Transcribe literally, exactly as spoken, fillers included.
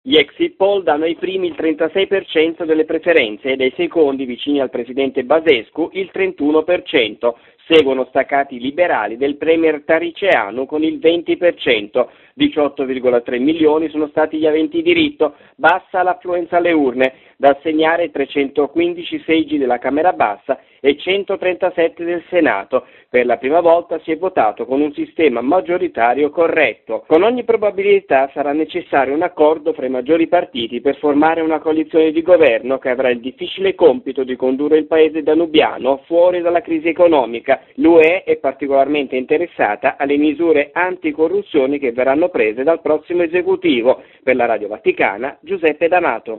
Gli exit poll danno ai primi il trentasei per cento delle preferenze ed ai secondi, vicini al presidente Basescu, il trentuno per cento. Seguono staccati i liberali del premier Tariceanu con il venti per cento. diciotto virgola tre milioni sono stati gli aventi diritto, bassa l'affluenza alle urne, da assegnare trecentoquindici seggi della Camera Bassa e centotrentasette del Senato. Per la prima volta si è votato con un sistema maggioritario corretto. Con ogni probabilità sarà necessario un accordo fra i maggiori partiti per formare una coalizione di governo che avrà il difficile compito di condurre il paese danubiano fuori dalla crisi economica. L'U E è particolarmente interessata alle misure anticorruzione che verranno prese dal prossimo esecutivo. Per la Radio Vaticana, Giuseppe D'Amato.